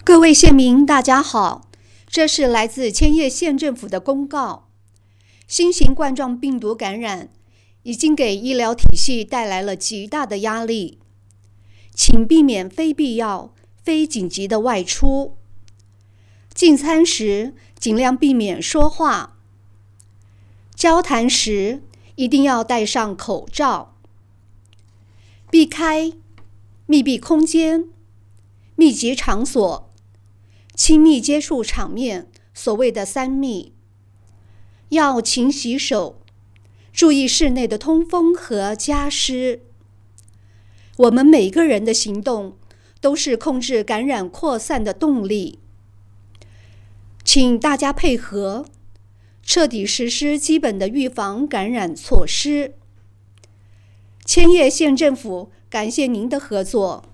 各位县民，大家好，这是来自千叶县政府的公告。新型冠状病毒感染已经给医疗体系带来了极大的压力，请避免非必要、非紧急的外出。进餐时尽量避免说话，交谈时一定要戴上口罩，避开密闭空间、密集场所、亲密接触场面，所谓的3密。要勤洗手，注意室内的通风和加湿。我们每个人的行动都是控制感染扩散的动力。请大家配合，彻底实施基本的预防感染措施。千叶县政府感谢您的合作。